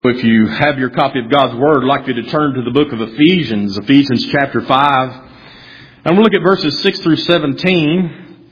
If you have your copy of God's Word, I'd like you to turn to the book of Ephesians, Ephesians chapter 5. And we'll look at verses 6 through 17.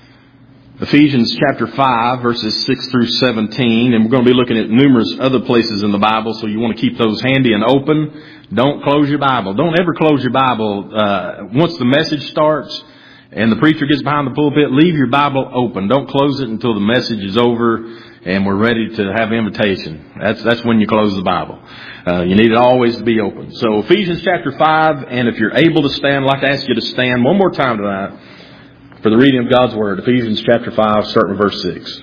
Ephesians chapter 5, verses 6 through 17. And we're going to be looking at numerous other places in the Bible, so you want to keep those handy and open. Don't close your Bible. Don't ever close your Bible. Once the message starts and the preacher gets behind the pulpit, leave your Bible open. Don't close it until the message is over and we're ready to have invitation. That's when you close the Bible. You need it always to be open. So Ephesians chapter 5, and if you're able to stand, I'd like to ask you to stand one more time tonight for the reading of God's Word. Ephesians chapter 5, starting with verse 6.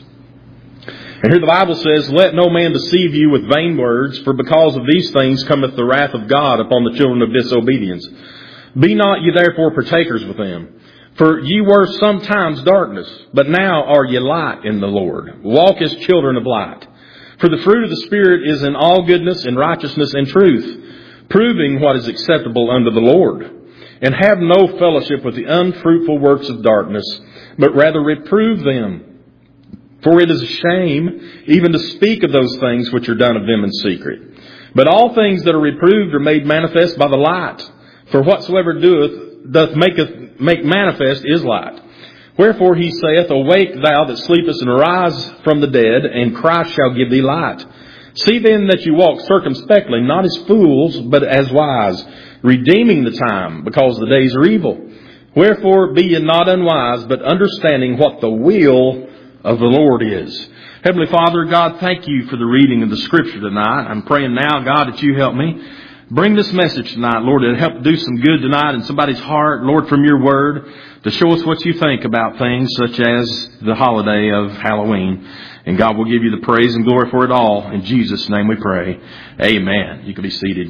And here the Bible says, "Let no man deceive you with vain words, for because of these things cometh the wrath of God upon the children of disobedience. Be not ye therefore partakers with them. For ye were sometimes darkness, but now are ye light in the Lord. Walk as children of light. For the fruit of the Spirit is in all goodness and righteousness and truth, proving what is acceptable unto the Lord. And have no fellowship with the unfruitful works of darkness, but rather reprove them. For it is a shame even to speak of those things which are done of them in secret. But all things that are reproved are made manifest by the light. For whatsoever doth make manifest is light. Wherefore he saith, Awake thou that sleepest, and arise from the dead, and Christ shall give thee light. See then that you walk circumspectly, not as fools, but as wise, redeeming the time, because the days are evil. Wherefore be ye not unwise, but understanding what the will of the Lord is." Heavenly Father, God, thank you for the reading of the Scripture tonight. I'm praying now, God, that you help me bring this message tonight, Lord, to help do some good tonight in somebody's heart, Lord, from your Word, to show us what you think about things such as the holiday of Halloween. And God will give you the praise and glory for it all. In Jesus' name we pray. Amen. You can be seated.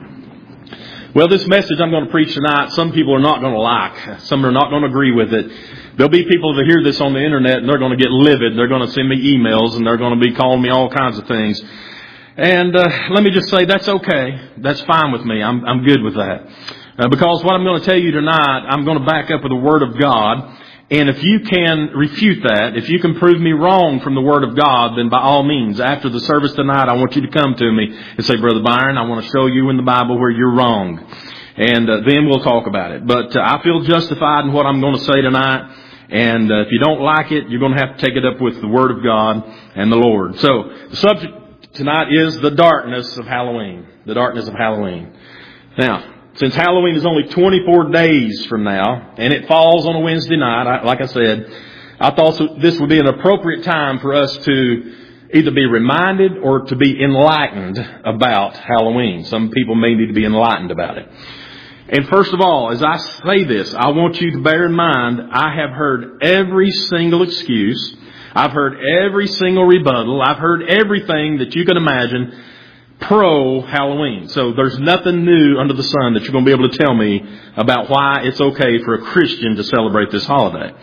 Well, this message I'm going to preach tonight, some people are not going to like. Some are not going to agree with it. There'll be people that hear this on the internet and they're going to get livid. They're going to send me emails and they're going to be calling me all kinds of things. And let me just say that's okay. That's fine with me. I'm good with that. Because what I'm going to tell you tonight, I'm going to back up with the Word of God. And if you can refute that, if you can prove me wrong from the Word of God, then by all means, after the service tonight, I want you to come to me and say, Brother Byron, I want to show you in the Bible where you're wrong. And then we'll talk about it. But I feel justified in what I'm going to say tonight. And if you don't like it, you're going to have to take it up with the Word of God and the Lord. So the subject tonight is the darkness of Halloween. The darkness of Halloween. Now, since Halloween is only 24 days from now, and it falls on a Wednesday night, like I said, I thought this would be an appropriate time for us to either be reminded or to be enlightened about Halloween. Some people may need to be enlightened about it. And first of all, as I say this, I want you to bear in mind, I have heard every single excuse. I've heard every single rebuttal. I've heard everything that you can imagine pro-Halloween. So there's nothing new under the sun that you're going to be able to tell me about why it's okay for a Christian to celebrate this holiday.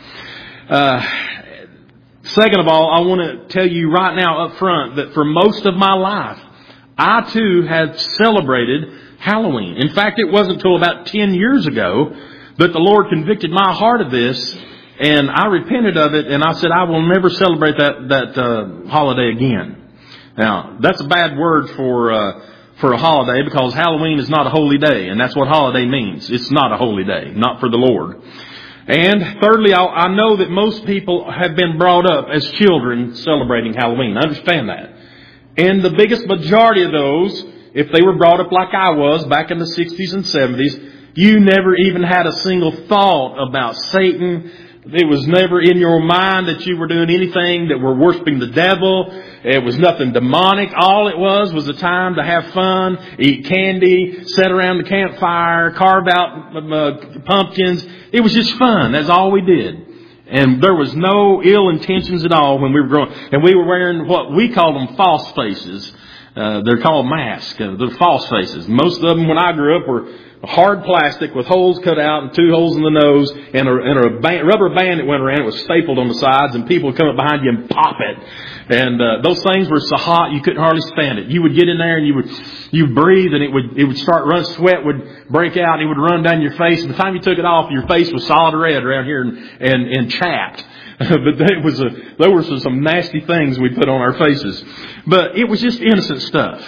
Second of all, I want to tell you right now up front that for most of my life, I too have celebrated Halloween. In fact, it wasn't until about 10 years ago that the Lord convicted my heart of this, and I repented of it, and I said, I will never celebrate that holiday again. Now, that's a bad word for a holiday, because Halloween is not a holy day, and that's what holiday means. It's not a holy day, not for the Lord. And thirdly, I know that most people have been brought up as children celebrating Halloween. I understand that. And the biggest majority of those, if they were brought up like I was back in the 60s and 70s, you never even had a single thought about Satan. It was never in your mind that you were doing anything that were worshiping the devil. It was nothing demonic. All it was a time to have fun, eat candy, sit around the campfire, carve out pumpkins. It was just fun. That's all we did. And there was no ill intentions at all when we were growing. And we were wearing what we call them false faces. They're called masks. They're false faces. Most of them when I grew up were hard plastic with holes cut out and 2 holes in the nose and a rubber band that went around. It was stapled on the sides, and people would come up behind you and pop it. And those things were so hot you couldn't hardly stand it. You would get in there and you would breathe, and it would start run. Sweat would break out and it would run down your face. And by the time you took it off, your face was solid red around here and chapped. But there were some nasty things we put on our faces. But it was just innocent stuff.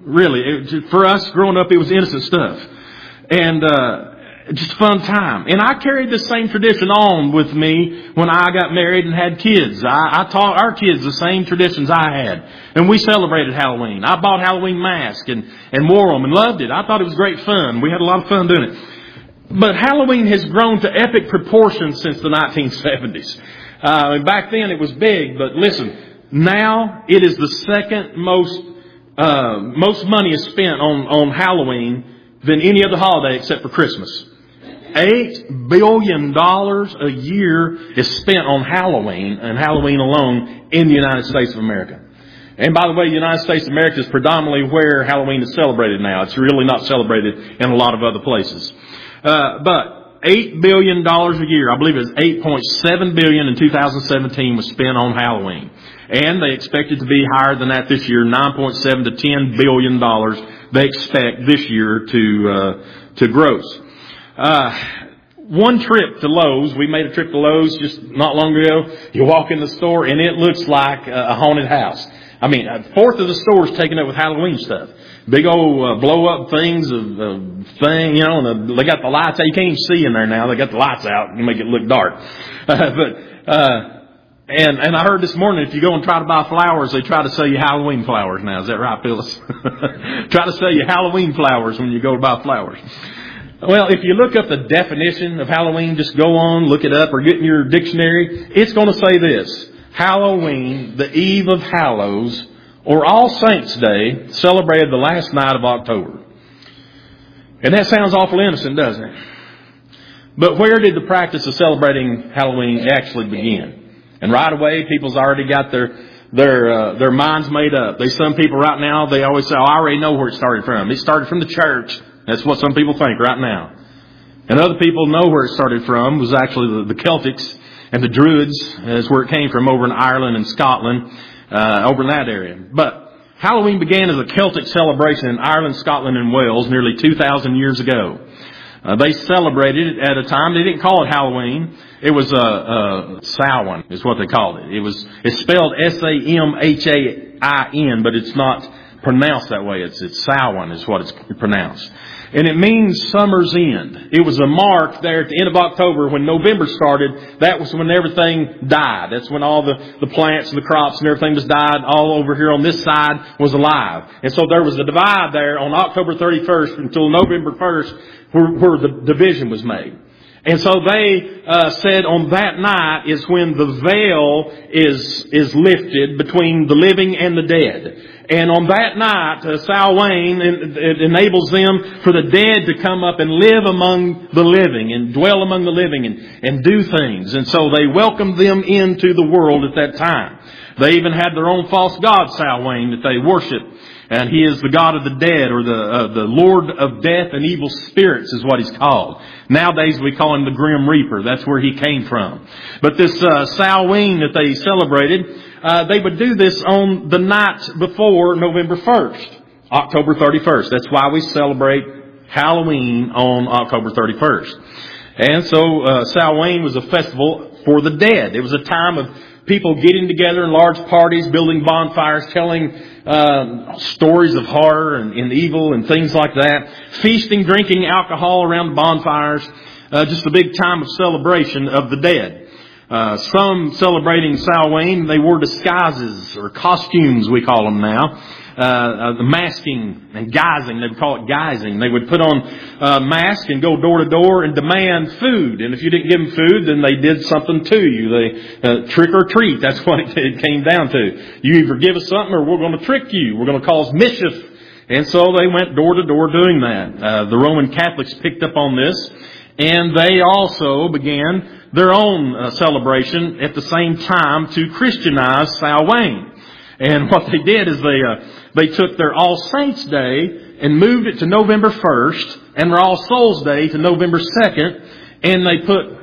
Really. For us growing up, it was innocent stuff. And just a fun time. And I carried the same tradition on with me when I got married and had kids. I taught our kids the same traditions I had. And we celebrated Halloween. I bought Halloween masks and wore them and loved it. I thought it was great fun. We had a lot of fun doing it. But Halloween has grown to epic proportions since the 1970s. Back then it was big, but listen, now it is the second most money is spent on Halloween than any other holiday except for Christmas. $8 billion a year is spent on Halloween and Halloween alone in the United States of America. And by the way, the United States of America is predominantly where Halloween is celebrated now. It's really not celebrated in a lot of other places. But $8 billion a year, I believe it was $8.7 billion in 2017 was spent on Halloween. And they expect it to be higher than that this year, $9.7 to $10 billion they expect this year to gross. One trip to Lowe's, we made a trip to Lowe's just not long ago. You walk in the store and it looks like a haunted house. I mean, a fourth of the store is taken up with Halloween stuff. Big old blow up things and they got the lights out. You can't even see in there now. They got the lights out and make it look dark. And I heard this morning if you go and try to buy flowers, they try to sell you Halloween flowers now. Is that right, Phyllis? Try to sell you Halloween flowers when you go to buy flowers. Well, if you look up the definition of Halloween, just go on, look it up, or get in your dictionary. It's going to say this: Halloween, the Eve of Hallows, or All Saints' Day, celebrated the last night of October. And that sounds awful innocent, doesn't it? But where did the practice of celebrating Halloween actually begin? And right away, people's already got their minds made up. Some people right now, they always say, I already know where it started from. It started from the church. That's what some people think right now. And other people know where it started from. It was actually the Celtics and the Druids. That's where it came from, over in Ireland and Scotland, over in that area. But Halloween began as a Celtic celebration in Ireland, Scotland, and Wales nearly 2,000 years ago. They celebrated it at a time. They didn't call it Halloween. It was Samhain is what they called it. It's spelled Samhain, but it's not pronounced that way. It's Samhain is what it's pronounced. And it means summer's end. It was a mark there at the end of October when November started. That was when everything died. That's when all the plants and the crops and everything was died. All over here on this side was alive. And so there was a divide there on October 31st until November 1st where the division was made. And so they said on that night is when the veil is lifted between the living and the dead. And on that night, Samhain, it enables them for the dead to come up and live among the living and dwell among the living and do things. And so they welcomed them into the world at that time. They even had their own false god, Samhain, that they worshiped. And he is the god of the dead, or the Lord of death and evil spirits is what he's called. Nowadays we call him the Grim Reaper. That's where he came from. But this Samhain that they celebrated, they would do this on the night before November 1st, October 31st. That's why we celebrate Halloween on October 31st. And so Samhain was a festival for the dead. It was a time of people getting together in large parties, building bonfires, telling stories of horror and evil and things like that. Feasting, drinking alcohol around the bonfires. Just a big time of celebration of the dead. Some celebrating Samhain, they wore disguises or costumes, we call them now. Masking and guising, they would call it guising. They would put on a mask and go door to door and demand food. And if you didn't give them food, then they did something to you. They trick or treat. That's what it came down to. You either give us something or we're going to trick you. We're going to cause mischief. And so they went door to door doing that. The Roman Catholics picked up on this, and they also began their own celebration at the same time to Christianize Samhain. And what they did is they took their All Saints' Day and moved it to November 1st and their All Souls' Day to November 2nd. And they put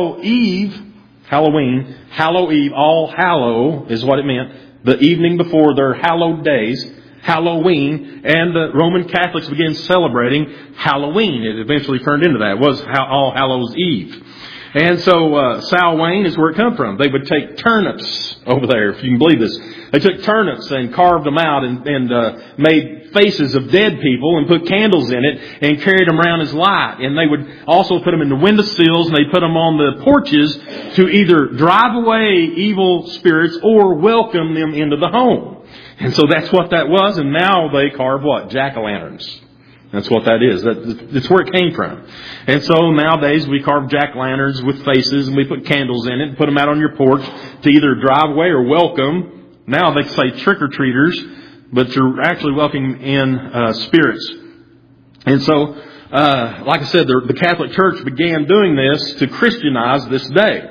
Halloween, All Hallow is what it meant, the evening before their hallowed days, Halloween. And the Roman Catholics began celebrating Halloween. It eventually turned into that. It was All Hallows' Eve. And so Samhain is where it come from. They would take turnips over there, if you can believe this. They took turnips and carved them out and made faces of dead people and put candles in it and carried them around as light. And they would also put them in the windowsills and they put them on the porches to either drive away evil spirits or welcome them into the home. And so that's what that was. And now they carve what? Jack-o'-lanterns. That's what that is. That's where it came from. And so nowadays we carve jack-o'-lanterns with faces and we put candles in it and put them out on your porch to either drive away or welcome. Now they say trick-or-treaters, but you're actually welcoming in spirits. And so, like I said, the Catholic Church began doing this to Christianize this day.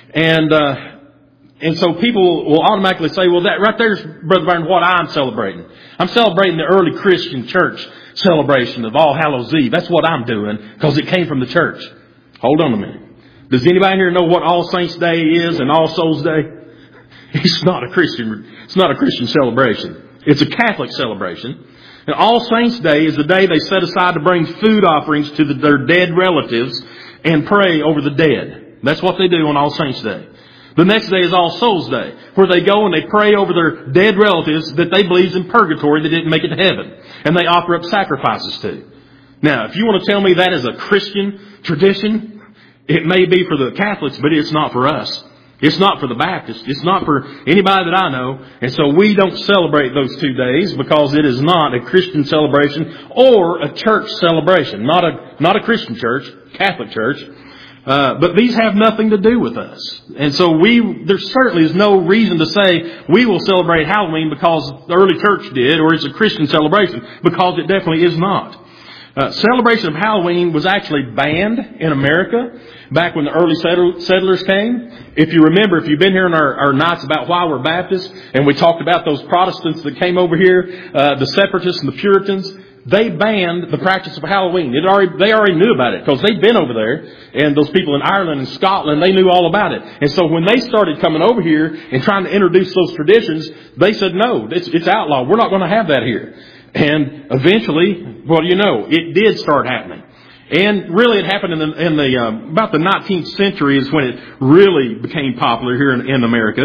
And so people will automatically say, well, that right there's, Brother Byron, what I'm celebrating. I'm celebrating the early Christian church celebration of All Hallows Eve. That's what I'm doing because it came from the church. Hold on a minute. Does anybody here know what All Saints Day is and All Souls Day? It's not a Christian celebration. It's a Catholic celebration. And All Saints Day is the day they set aside to bring food offerings to their dead relatives and pray over the dead. That's what they do on All Saints Day. The next day is All Souls Day, where they go and they pray over their dead relatives that they believe is in purgatory that didn't make it to heaven. And they offer up sacrifices to. Now, if you want to tell me that is a Christian tradition, it may be for the Catholics, but it's not for us. It's not for the Baptists. It's not for anybody that I know. And so we don't celebrate those 2 days because it is not a Christian celebration or a church celebration. Not a Christian church, Catholic church. But these have nothing to do with us. And so there certainly is no reason to say we will celebrate Halloween because the early church did or it's a Christian celebration, because it definitely is not. Celebration of Halloween was actually banned in America back when the early settlers came. If you remember, if you've been here in our nights about why we're Baptists, and we talked about those Protestants that came over here, the Separatists and the Puritans, they banned the practice of Halloween. They already knew about it because they'd been over there, and those people in Ireland and Scotland, they knew all about it. And so when they started coming over here and trying to introduce those traditions, they said, no, it's outlawed. We're not going to have that here. And eventually, well, you know, it did start happening. And really it happened in the about the 19th century is when it really became popular here in America.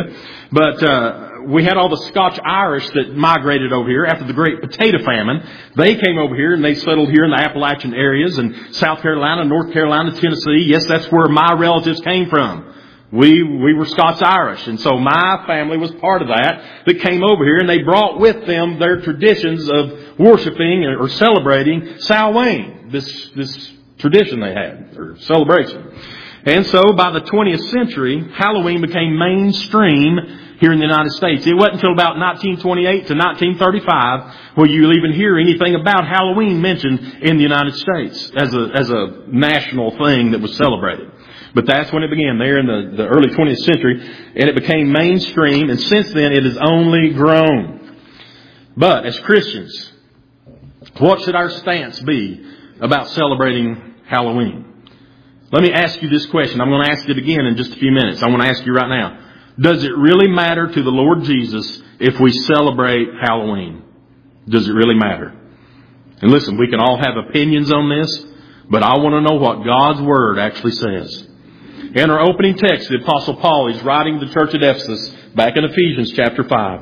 But we had all the Scotch-Irish that migrated over here after the Great Potato Famine. They came over here and they settled here in the Appalachian areas in South Carolina, North Carolina, Tennessee. Yes, that's where my relatives came from. We were Scots-Irish, and so my family was part of that came over here, and they brought with them their traditions of worshiping or celebrating Samhain, this tradition they had, or celebration. And so by the 20th century, Halloween became mainstream here in the United States. It wasn't until about 1928 to 1935 where you'll even hear anything about Halloween mentioned in the United States as a national thing that was celebrated. But that's when it began, there in the early 20th century, and it became mainstream, and since then it has only grown. But as Christians, what should our stance be about celebrating Halloween? Let me ask you this question. I'm going to ask it again in just a few minutes. I want to ask you right now. Does it really matter to the Lord Jesus if we celebrate Halloween? Does it really matter? And listen, we can all have opinions on this, but I want to know what God's Word actually says. In our opening text, the Apostle Paul is writing to the church at Ephesus back in Ephesians chapter 5.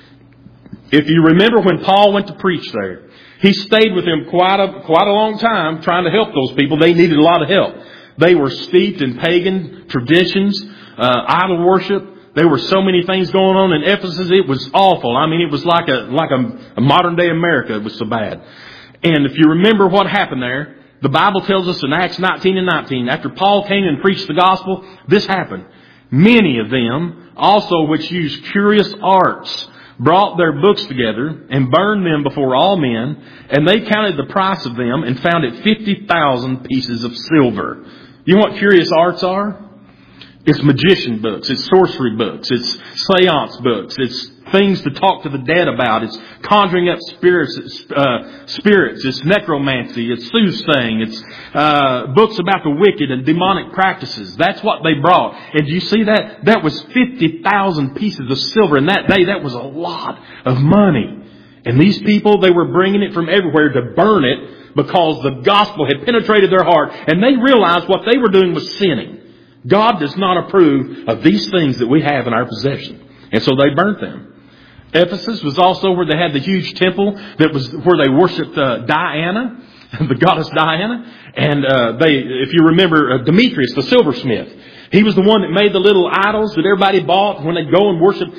If you remember when Paul went to preach there, he stayed with them quite a long time trying to help those people. They needed a lot of help. They were steeped in pagan traditions, idol worship. There were so many things going on in Ephesus. It was awful. I mean, it was like a modern day America. It was so bad. And if you remember what happened there, the Bible tells us in Acts 19 and 19, after Paul came and preached the gospel, this happened. Many of them, also which used curious arts, brought their books together and burned them before all men, and they counted the price of them and found it 50,000 pieces of silver. You know what curious arts are? It's magician books. It's sorcery books. It's seance books. It's things to talk to the dead about. It's conjuring up spirits. It's necromancy. It's soothsaying. It's books about the wicked and demonic practices. That's what they brought. And do you see that? That was 50,000 pieces of silver. And that day, that was a lot of money. And these people, they were bringing it from everywhere to burn it because the gospel had penetrated their heart. And they realized what they were doing was sinning. God does not approve of these things that we have in our possession. And so they burnt them. Ephesus was also where they had the huge temple that was where they worshipped Diana, the goddess Diana. And if you remember, Demetrius, the silversmith, he was the one that made the little idols that everybody bought when they'd go and worship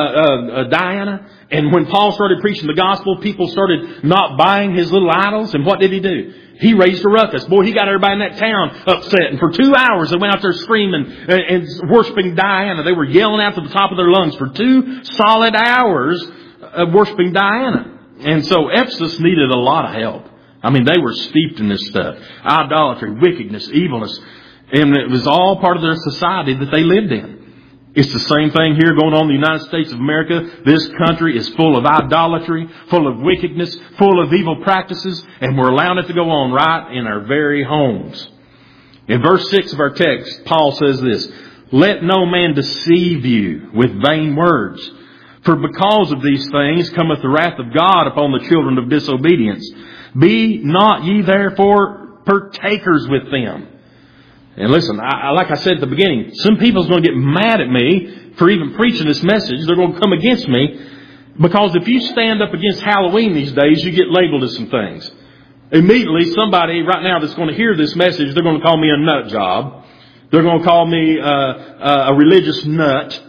Diana. And when Paul started preaching the gospel, people started not buying his little idols. And what did he do? He raised a ruckus. Boy, he got everybody in that town upset. And for 2 hours, they went out there screaming and worshiping Diana. They were yelling out to the top of their lungs for 2 solid hours of worshiping Diana. And so Ephesus needed a lot of help. I mean, they were steeped in this stuff. Idolatry, wickedness, evilness. And it was all part of their society that they lived in. It's the same thing here going on in the United States of America. This country is full of idolatry, full of wickedness, full of evil practices, and we're allowing it to go on right in our very homes. In verse 6 of our text, Paul says this, "Let no man deceive you with vain words. For because of these things cometh the wrath of God upon the children of disobedience. Be not ye therefore partakers with them." And listen, like I said at the beginning, some people's going to get mad at me for even preaching this message. They're going to come against me because if you stand up against Halloween these days, you get labeled as some things. Immediately, somebody right now that's going to hear this message, they're going to call me a nut job. They're going to call me a religious nut,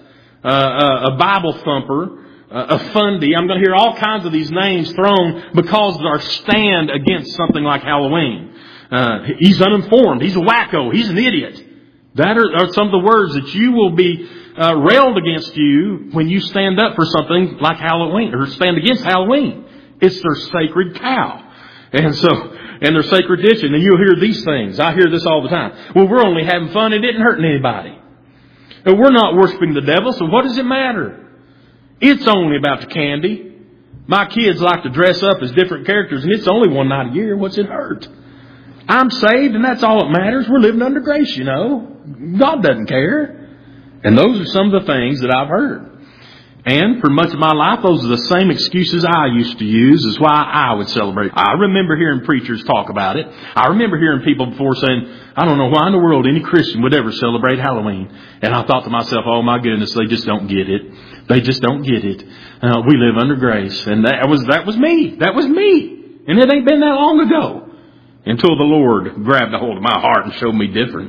a Bible thumper, a fundy. I'm going to hear all kinds of these names thrown because of our stand against something like Halloween. He's uninformed. He's a wacko. He's an idiot. That are some of the words that you will be railed against you when you stand up for something like Halloween or stand against Halloween. It's their sacred cow. And their sacred dish. And then you'll hear these things. I hear this all the time. Well, we're only having fun. It didn't hurt anybody. And we're not worshiping the devil, so what does it matter? It's only about the candy. My kids like to dress up as different characters, and it's only one night a year. What's it hurt? I'm saved, and that's all that matters. We're living under grace, you know. God doesn't care. And those are some of the things that I've heard. And for much of my life, those are the same excuses I used to use as why I would celebrate. I remember hearing preachers talk about it. I remember hearing people before saying, I don't know why in the world any Christian would ever celebrate Halloween. And I thought to myself, oh my goodness, they just don't get it. They just don't get it. We live under grace. And that was me. That was me. And it ain't been that long ago. Until the Lord grabbed a hold of my heart and showed me different.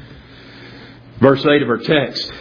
Verse 8 of our text.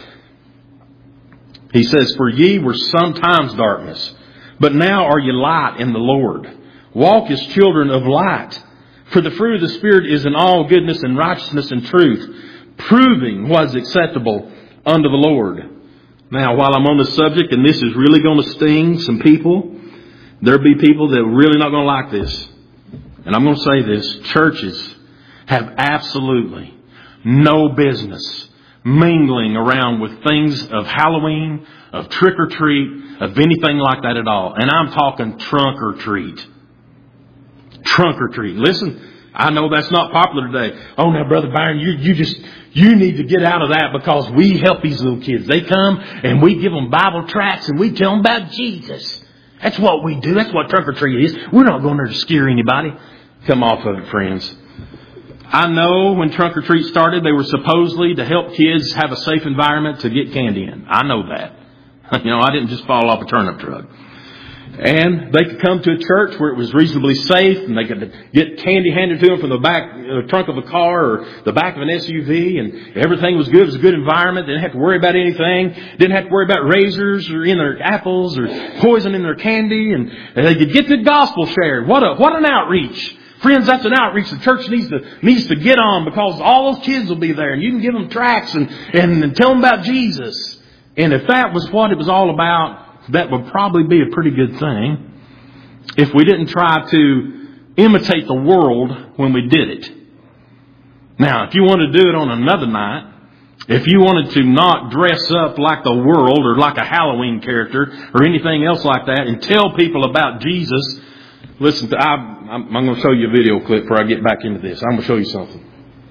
He says, "For ye were sometimes darkness, but now are ye light in the Lord. Walk as children of light. For the fruit of the Spirit is in all goodness and righteousness and truth, proving what is acceptable unto the Lord." Now, while I'm on the subject, and this is really going to sting some people, there'll be people that are really not going to like this. And I'm going to say this, churches have absolutely no business mingling around with things of Halloween, of trick or treat, of anything like that at all. And I'm talking trunk or treat. Trunk or treat. Listen, I know that's not popular today. Oh, now, Brother Byron, you need to get out of that because we help these little kids. They come and we give them Bible tracts and we tell them about Jesus. That's what we do. That's what trunk or treat is. We're not going there to scare anybody. Come off of it, friends. I know when trunk or treat started, they were supposedly to help kids have a safe environment to get candy in. I know that. You know, I didn't just fall off a turnip truck. And they could come to a church where it was reasonably safe and they could get candy handed to them from the back trunk of a car or the back of an SUV and everything was good. It was a good environment. They didn't have to worry about anything. Didn't have to worry about razors or in their apples or poison in their candy, and they could get the gospel shared. What an outreach. Friends, that's an outreach the church needs to get on because all those kids will be there and you can give them tracts and tell them about Jesus. And if that was what it was all about, that would probably be a pretty good thing if we didn't try to imitate the world when we did it. Now, if you wanted to do it on another night, if you wanted to not dress up like the world or like a Halloween character or anything else like that and tell people about Jesus, listen, I'm going to show you a video clip before I get back into this. I'm going to show you something.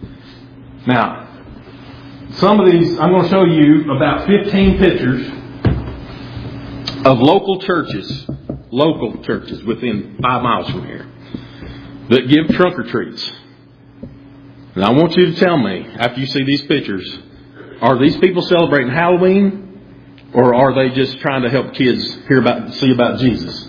Now, some of these, I'm going to show you about 15 pictures of local churches within 5 miles from here that give trunk or treats. And I want you to tell me, after you see these pictures, are these people celebrating Halloween Or are they just trying to help kids see about Jesus?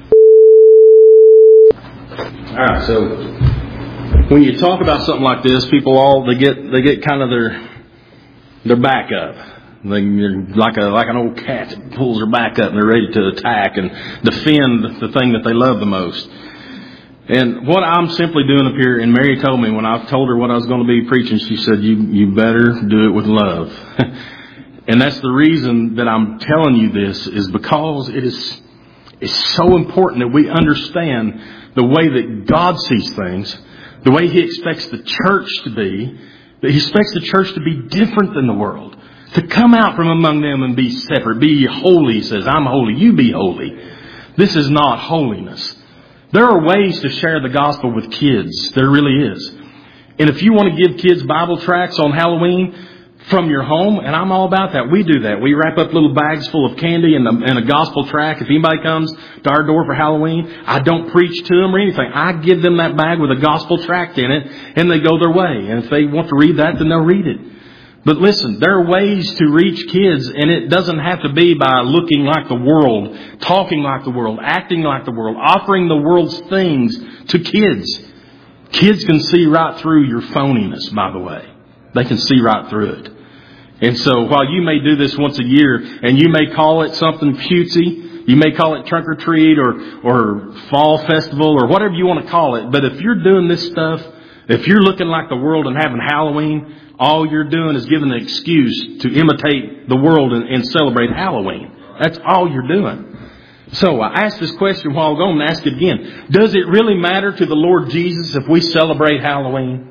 Alright, so when you talk about something like this, people they get kind of their back up. They're like an old cat that pulls their back up and they're ready to attack and defend the thing that they love the most. And what I'm simply doing up here, and Mary told me when I told her what I was going to be preaching, she said, you better do it with love. And that's the reason that I'm telling you this, is because it's so important that we understand the way that God sees things, the way He expects the church to be, that He expects the church to be different than the world, to come out from among them and be separate, be holy. He says, I'm holy, you be holy. This is not holiness. There are ways to share the gospel with kids. There really is. And if you want to give kids Bible tracts on Halloween from your home, and I'm all about that. We do that. We wrap up little bags full of candy and a gospel tract. If anybody comes to our door for Halloween, I don't preach to them or anything. I give them that bag with a gospel tract in it, and they go their way. And if they want to read that, then they'll read it. But listen, there are ways to reach kids, and it doesn't have to be by looking like the world, talking like the world, acting like the world, offering the world's things to kids. Kids can see right through your phoniness, by the way. They can see right through it. And so while you may do this once a year, and you may call it something cutesy, you may call it trunk or treat or fall festival or whatever you want to call it, but if you're doing this stuff, if you're looking like the world and having Halloween, all you're doing is giving an excuse to imitate the world and celebrate Halloween. That's all you're doing. So I asked this question a while ago and ask it again. Does it really matter to the Lord Jesus if we celebrate Halloween?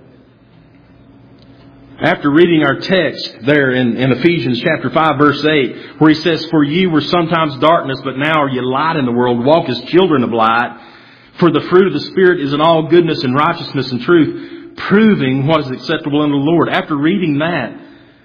After reading our text there in Ephesians chapter 5 verse 8, where He says, For ye were sometimes darkness, but now are ye light in the world. Walk as children of light. For the fruit of the Spirit is in all goodness and righteousness and truth, proving what is acceptable unto the Lord. After reading that,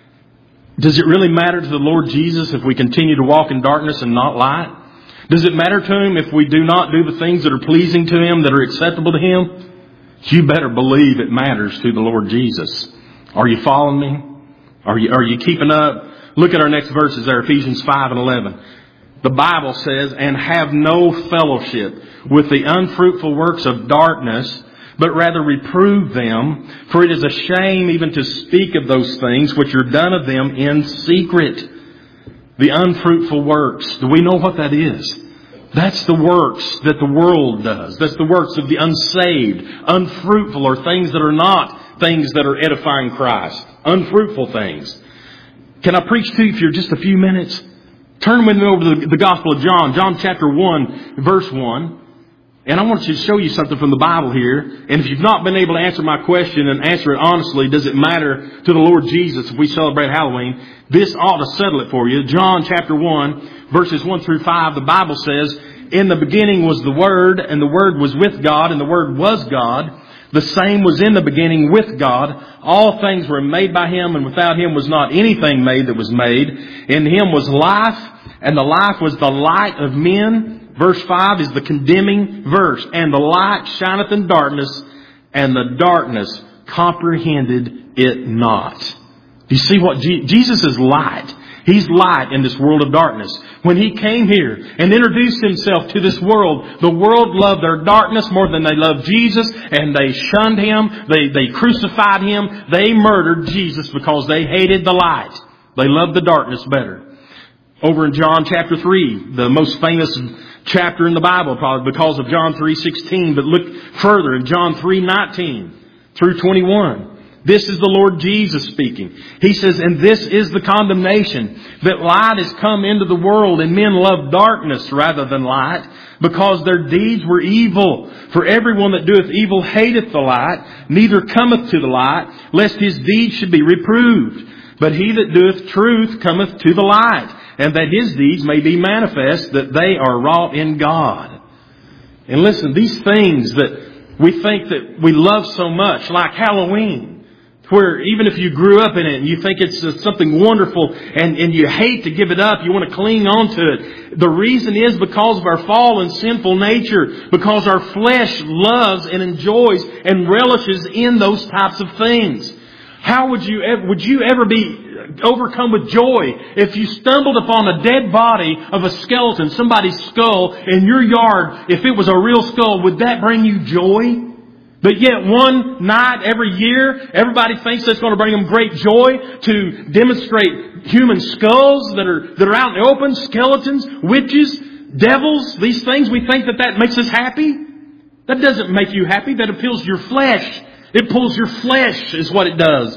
does it really matter to the Lord Jesus if we continue to walk in darkness and not light? Does it matter to Him if we do not do the things that are pleasing to Him, that are acceptable to Him? You better believe it matters to the Lord Jesus. Are you following me? Are you keeping up? Look at our next verses there, Ephesians 5 and 11. The Bible says, And have no fellowship with the unfruitful works of darkness, but rather reprove them. For it is a shame even to speak of those things which are done of them in secret. The unfruitful works. Do we know what that is? That's the works that the world does. That's the works of the unsaved. Unfruitful are things that are not things that are edifying Christ. Unfruitful things. Can I preach to you for just a few minutes? Turn with me over to the Gospel of John. John chapter 1, verse 1. And I want you to show you something from the Bible here. And if you've not been able to answer my question and answer it honestly, does it matter to the Lord Jesus if we celebrate Halloween? This ought to settle it for you. John chapter 1, verses 1 through 5, the Bible says, In the beginning was the Word, and the Word was with God, and the Word was God. The same was in the beginning with God. All things were made by Him, and without Him was not anything made that was made. In Him was life, and the life was the light of men. Verse 5 is the condemning verse. And the light shineth in darkness, and the darkness comprehended it not. Do you see what Jesus is light? He's light in this world of darkness. When He came here and introduced Himself to this world, the world loved their darkness more than they loved Jesus, and they shunned Him. They crucified Him. They murdered Jesus because they hated the light. They loved the darkness better. Over in John chapter 3, the most famous chapter in the Bible, probably because of John 3:16. But look further in John 3:19 through 21. This is the Lord Jesus speaking. He says, And this is the condemnation, that light is come into the world, and men love darkness rather than light, because their deeds were evil. For everyone that doeth evil hateth the light, neither cometh to the light, lest his deeds should be reproved. But he that doeth truth cometh to the light, and that his deeds may be manifest, that they are wrought in God. And listen, these things that we think that we love so much, like Halloween, where even if you grew up in it and you think it's something wonderful and you hate to give it up, you want to cling on to it. The reason is because of our fallen sinful nature, because our flesh loves and enjoys and relishes in those types of things. How would you ever be overcome with joy if you stumbled upon a dead body of a skeleton, somebody's skull in your yard? If it was a real skull, would that bring you joy? But yet one night every year, everybody thinks that's going to bring them great joy to demonstrate human skulls that are out in the open, skeletons, witches, devils, these things. We think that makes us happy. That doesn't make you happy. That appeals to your flesh. It pulls your flesh is what it does.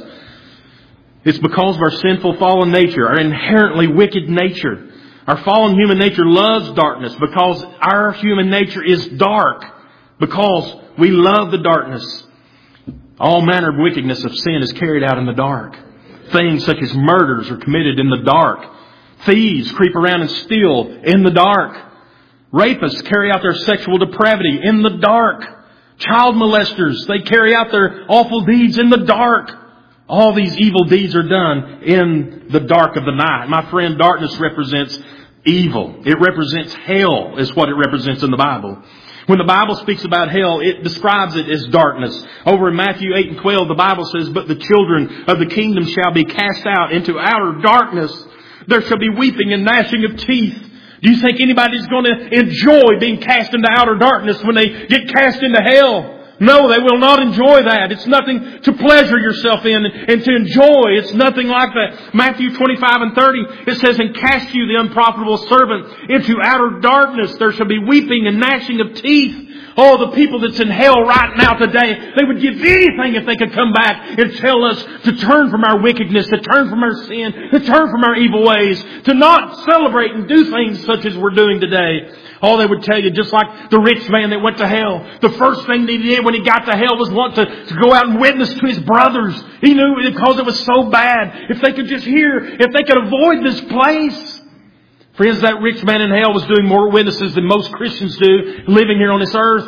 It's because of our sinful fallen nature, our inherently wicked nature. Our fallen human nature loves darkness because our human nature is dark. Because we love the darkness. All manner of wickedness of sin is carried out in the dark. Things such as murders are committed in the dark. Thieves creep around and steal in the dark. Rapists carry out their sexual depravity in the dark. Child molesters, they carry out their awful deeds in the dark. All these evil deeds are done in the dark of the night. My friend, darkness represents evil. It represents hell is what it represents in the Bible. When the Bible speaks about hell, it describes it as darkness. Over in Matthew 8 and 12, the Bible says, "But the children of the kingdom shall be cast out into outer darkness. There shall be weeping and gnashing of teeth." Do you think anybody's going to enjoy being cast into outer darkness when they get cast into hell? No, they will not enjoy that. It's nothing to pleasure yourself in and to enjoy. It's nothing like that. Matthew 25 and 30, it says, "And cast you, the unprofitable servant, into outer darkness. There shall be weeping and gnashing of teeth." Oh, the people that's in hell right now today, they would give anything if they could come back and tell us to turn from our wickedness, to turn from our sin, to turn from our evil ways, to not celebrate and do things such as we're doing today. Oh, they would tell you, just like the rich man that went to hell. The first thing that he did when he got to hell was want to go out and witness to his brothers. He knew because it was so bad. If they could just hear, if they could avoid this place. Friends, that rich man in hell was doing more witnesses than most Christians do living here on this earth.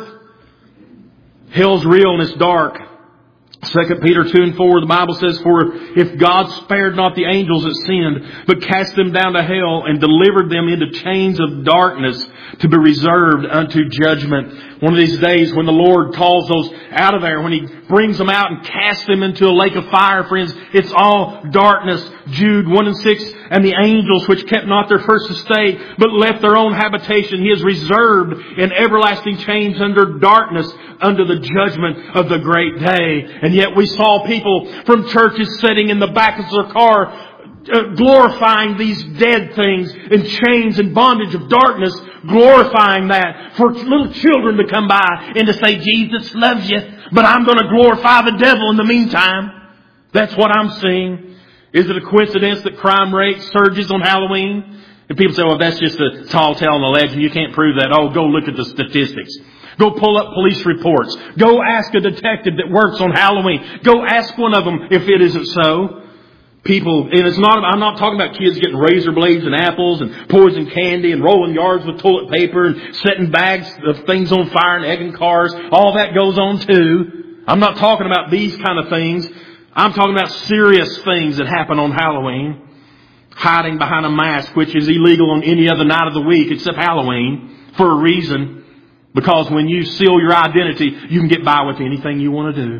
Hell's real and it's dark. 2 Peter 2 and 4, the Bible says, "For if God spared not the angels that sinned, but cast them down to hell and delivered them into chains of darkness to be reserved unto judgment." One of these days when the Lord calls those out of there, when He brings them out and casts them into a lake of fire, friends, it's all darkness. Jude 1 and 6, "And the angels which kept not their first estate, but left their own habitation, He has reserved in everlasting chains under darkness, under the judgment of the great day." And yet we saw people from churches sitting in the back of their car, glorifying these dead things in chains and bondage of darkness, glorifying that for little children to come by and to say, "Jesus loves you, but I'm going to glorify the devil in the meantime." That's what I'm seeing. Is it a coincidence that crime rate surges on Halloween? And people say, "Well, that's just a tall tale and a legend. You can't prove that." Oh, go look at the statistics. Go pull up police reports. Go ask a detective that works on Halloween. Go ask one of them if it isn't so. People, and I'm not talking about kids getting razor blades and apples and poison candy and rolling yards with toilet paper and setting bags of things on fire and egging cars. All that goes on too. I'm not talking about these kind of things. I'm talking about serious things that happen on Halloween. Hiding behind a mask, which is illegal on any other night of the week except Halloween, for a reason. Because when you seal your identity, you can get by with anything you want to do.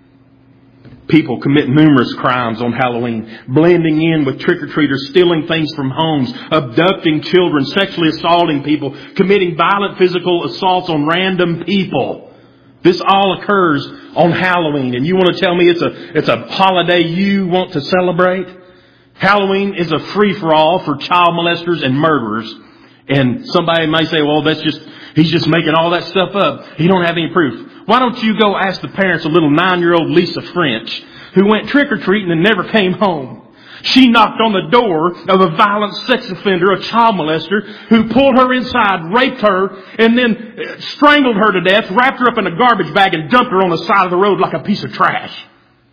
People commit numerous crimes on Halloween, blending in with trick-or-treaters, stealing things from homes, abducting children, sexually assaulting people, committing violent physical assaults on random people. This all occurs on Halloween. And you want to tell me it's a holiday you want to celebrate? Halloween is a free-for-all for child molesters and murderers. And somebody may say, "Well, he's just making all that stuff up. He don't have any proof." Why don't you go ask the parents of little 9-year-old Lisa French, who went trick-or-treating and never came home. She knocked on the door of a violent sex offender, a child molester, who pulled her inside, raped her, and then strangled her to death, wrapped her up in a garbage bag, and dumped her on the side of the road like a piece of trash.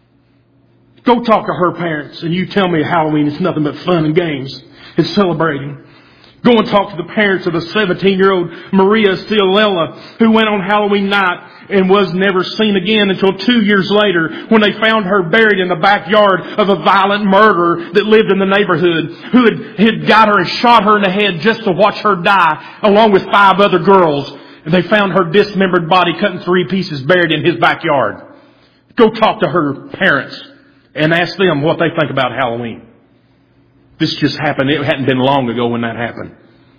Go talk to her parents, and you tell me Halloween is nothing but fun and games and celebrating. Go and talk to the parents of the 17-year-old Maria Ciolella, who went on Halloween night and was never seen again until 2 years later when they found her buried in the backyard of a violent murderer that lived in the neighborhood, who had got her and shot her in the head just to watch her die, along with 5 other girls. And they found her dismembered body cut in 3 pieces buried in his backyard. Go talk to her parents. and ask them what they think about Halloween. This just happened. It hadn't been long ago when that happened.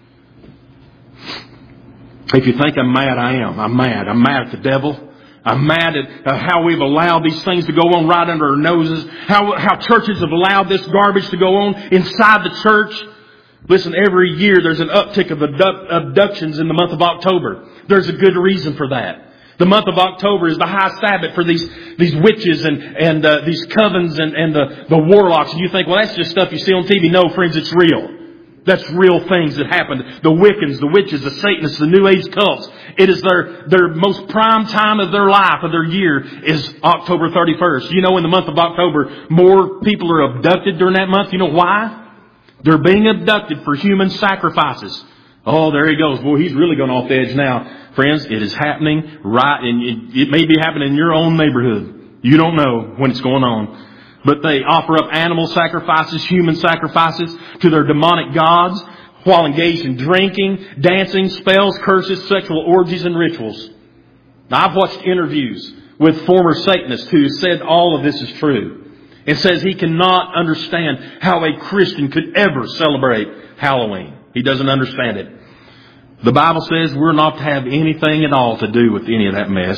If you think I'm mad, I am. I'm mad. I'm mad at the devil. I'm mad at how we've allowed these things to go on right under our noses. How churches have allowed this garbage to go on inside the church. Listen, every year there's an uptick of abductions in the month of October. There's a good reason for that. The month of October is the high Sabbath for these witches and these covens and the warlocks. And you think, well, that's just stuff you see on TV. No, friends, it's real. That's real things that happen. The Wiccans, the witches, the Satanists, the New Age cults. It is their most prime time of their life, of their year, is October 31st. You know, in the month of October, more people are abducted during that month. You know why? They're being abducted for human sacrifices. Oh, there he goes. Boy, he's really going off the edge now. Friends, it is happening right, and it may be happening in your own neighborhood. You don't know when it's going on. But they offer up animal sacrifices, human sacrifices to their demonic gods while engaged in drinking, dancing, spells, curses, sexual orgies, and rituals. Now, I've watched interviews with former Satanists who said all of this is true. It says he cannot understand how a Christian could ever celebrate Halloween. He doesn't understand it. The Bible says we're not to have anything at all to do with any of that mess.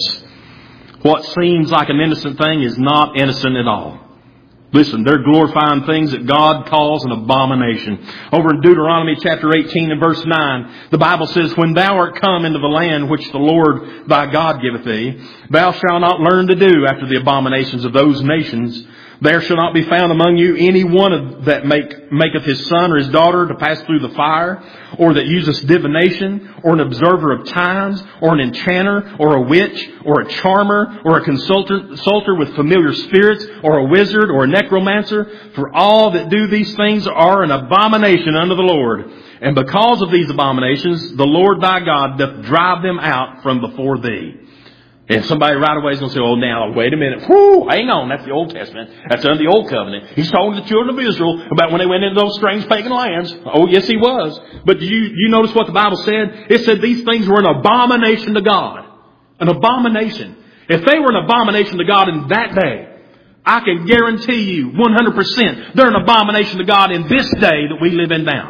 What seems like an innocent thing is not innocent at all. Listen, they're glorifying things that God calls an abomination. Over in Deuteronomy chapter 18 and verse 9, the Bible says, "When thou art come into the land which the Lord thy God giveth thee, thou shalt not learn to do after the abominations of those nations. There shall not be found among you any one that maketh his son or his daughter to pass through the fire, or that useth divination, or an observer of times, or an enchanter, or a witch, or a charmer, or a consulter with familiar spirits, or a wizard, or a necromancer. For all that do these things are an abomination unto the Lord. And because of these abominations, the Lord thy God doth drive them out from before thee." And somebody right away is going to say, "Oh, now, wait a minute. Whew, hang on. That's the Old Testament. That's under the Old Covenant. He's talking to the children of Israel about when they went into those strange pagan lands." Oh, yes, he was. But you notice what the Bible said? It said these things were an abomination to God. An abomination. If they were an abomination to God in that day, I can guarantee you 100% they're an abomination to God in this day that we live in now.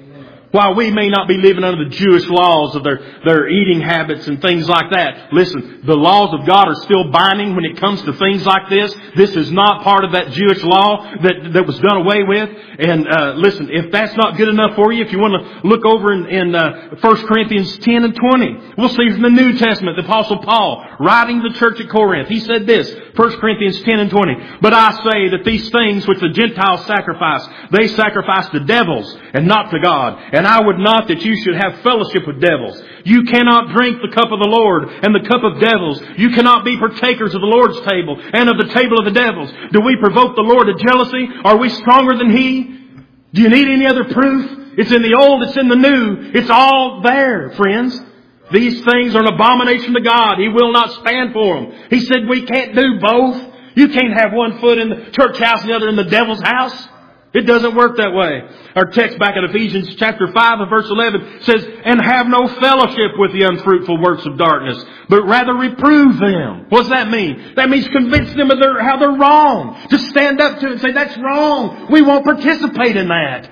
While we may not be living under the Jewish laws of their eating habits and things like that, listen, the laws of God are still binding when it comes to things like this. This is not part of that Jewish law that was done away with. And listen, if that's not good enough for you, if you want to look over in 1 Corinthians 10 and 20, we'll see from the New Testament, the Apostle Paul, writing to the church at Corinth, he said this, 1 Corinthians 10 and 20, "But I say that these things which the Gentiles sacrifice, they sacrifice to devils and not to God. And I would not that you should have fellowship with devils. You cannot drink the cup of the Lord and the cup of devils. You cannot be partakers of the Lord's table and of the table of the devils. Do we provoke the Lord to jealousy? Are we stronger than He? Do you need any other proof? It's in the old, it's in the new. It's all there, friends. These things are an abomination to God. He will not stand for them. He said we can't do both. You can't have one foot in the church house and the other in the devil's house. It doesn't work that way. Our text back in Ephesians chapter 5 and verse 11 says, "And have no fellowship with the unfruitful works of darkness, but rather reprove them." What does that mean? That means convince them of how they're wrong. To stand up to it and say, "That's wrong. We won't participate in that."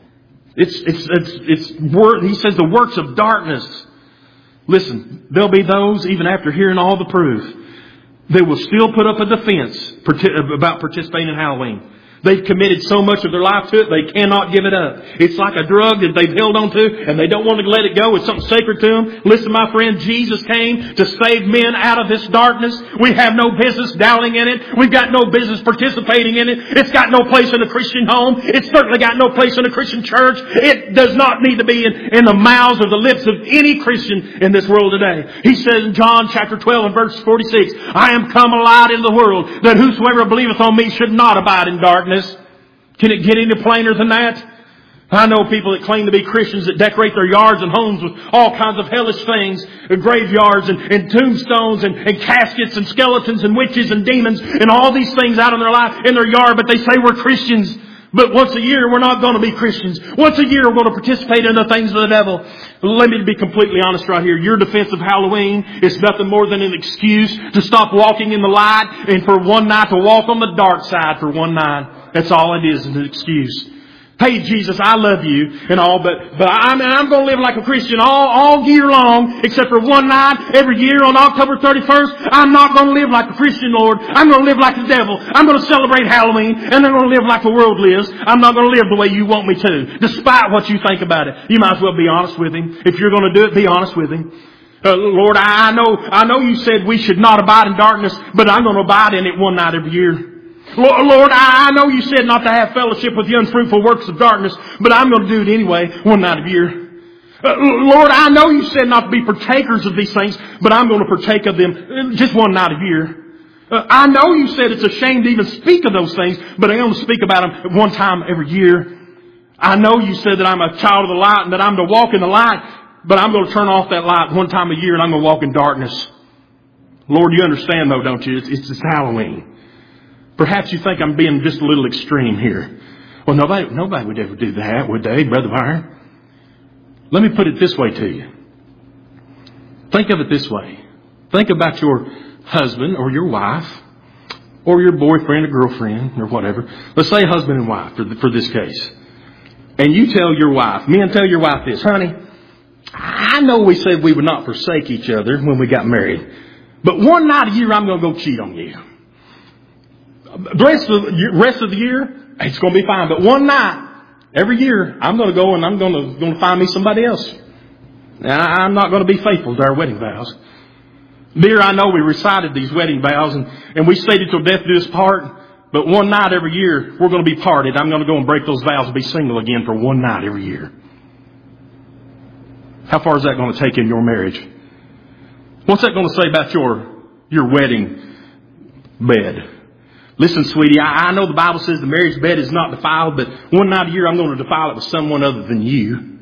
He says the works of darkness. Listen, there'll be those, even after hearing all the proof, they will still put up a defense about participating in Halloween. They've committed so much of their life to it, they cannot give it up. It's like a drug that they've held on to, and they don't want to let it go. It's something sacred to them. Listen, my friend, Jesus came to save men out of this darkness. We have no business dabbling in it. We've got no business participating in it. It's got no place in a Christian home. It's certainly got no place in a Christian church. It does not need to be in the mouths or the lips of any Christian in this world today. He says in John chapter 12 and verse 46, "I am come a light into the world, that whosoever believeth on me should not abide in darkness." Can it get any plainer than that? I know people that claim to be Christians that decorate their yards and homes with all kinds of hellish things, graveyards and tombstones and caskets and skeletons and witches and demons and all these things out in their life, in their yard, but they say we're Christians. But once a year, we're not going to be Christians. Once a year, we're going to participate in the things of the devil. Let me be completely honest right here. Your defense of Halloween is nothing more than an excuse to stop walking in the light and for one night to walk on the dark side for one night. That's all it is an excuse. Hey, Jesus, I love you and all, but I'm going to live like a Christian all year long, except for one night every year on October 31st. I'm not going to live like a Christian, Lord. I'm going to live like the devil. I'm going to celebrate Halloween, and I'm going to live like the world lives. I'm not going to live the way you want me to, despite what you think about it. You might as well be honest with Him. If you're going to do it, be honest with Him. Lord, I know you said we should not abide in darkness, but I'm going to abide in it one night every year. Lord, I know you said not to have fellowship with the unfruitful works of darkness, but I'm going to do it anyway, one night a year. Lord, I know you said not to be partakers of these things, but I'm going to partake of them just one night a year. I know you said it's a shame to even speak of those things, but I'm going to speak about them one time every year. I know you said that I'm a child of the light and that I'm to walk in the light, but I'm going to turn off that light one time a year and I'm going to walk in darkness. Lord, you understand though, don't you? It's just Halloween. Perhaps you think I'm being just a little extreme here. Well, nobody would ever do that, would they, Brother Byron? Let me put it this way to you. Think of it this way. Think about your husband or your wife or your boyfriend or girlfriend or whatever. Let's say husband and wife for this case. And you tell your wife, men tell your wife this, honey, I know we said we would not forsake each other when we got married, but one night a year I'm going to go cheat on you. The rest of the year, it's going to be fine. But one night, every year, I'm going to go and I'm going to find me somebody else. I'm not going to be faithful to our wedding vows. Dear, I know we recited these wedding vows and we stated till death do us part. But one night every year, we're going to be parted. I'm going to go and break those vows and be single again for one night every year. How far is that going to take in your marriage? What's that going to say about your wedding bed? Listen, sweetie, I know the Bible says the marriage bed is not defiled, but one night a year I'm going to defile it with someone other than you.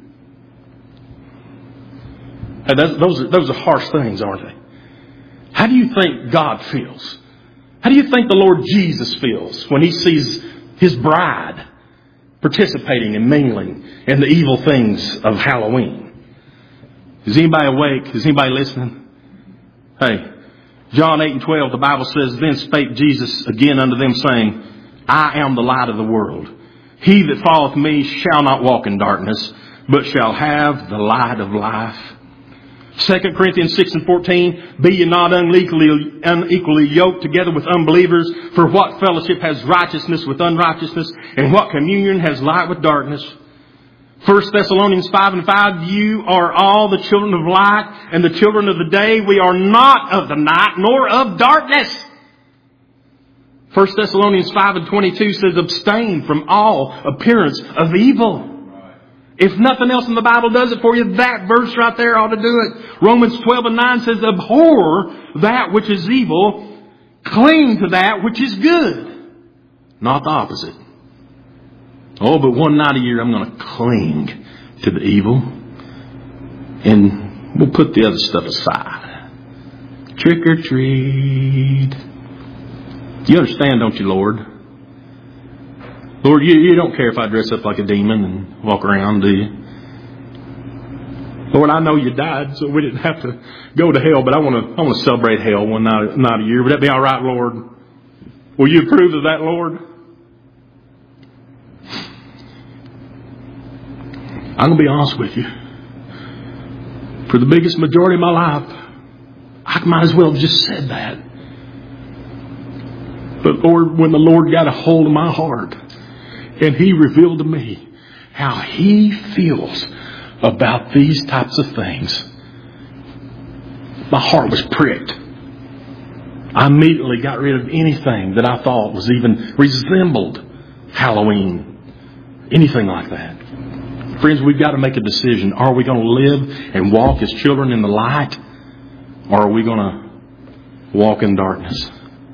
Hey, those are harsh things, aren't they? How do you think God feels? How do you think the Lord Jesus feels when He sees His bride participating and mingling in the evil things of Halloween? Is anybody awake? Is anybody listening? Hey. John 8:12, the Bible says, Then spake Jesus again unto them, saying, I am the light of the world. He that followeth me shall not walk in darkness, but shall have the light of life. 2 Corinthians 6:14, Be ye not unequally yoked together with unbelievers, for what fellowship has righteousness with unrighteousness, and what communion has light with darkness? 1 Thessalonians 5:5, You are all the children of light and the children of the day. We are not of the night nor of darkness. 1 Thessalonians 5:22 says, Abstain from all appearance of evil. If nothing else in the Bible does it for you, that verse right there ought to do it. Romans 12:9 says, Abhor that which is evil, cling to that which is good. Not the opposite. Oh, but one night a year I'm going to cling to the evil. And we'll put the other stuff aside. Trick or treat. You understand, don't you, Lord? Lord, you don't care if I dress up like a demon and walk around, do you? Lord, I know you died, so we didn't have to go to hell, but I want to celebrate hell one night a year. Would that be all right, Lord? Will you approve of that, Lord? I'm going to be honest with you. For the biggest majority of my life, I might as well have just said that. But Lord, when the Lord got a hold of my heart and He revealed to me how He feels about these types of things, my heart was pricked. I immediately got rid of anything that I thought was even resembled Halloween. Anything like that. Friends, we've got to make a decision. Are we going to live and walk as children in the light? Or are we going to walk in darkness?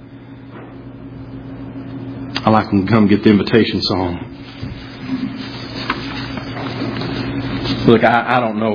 I'd like to come get the invitation song. Look, I don't know.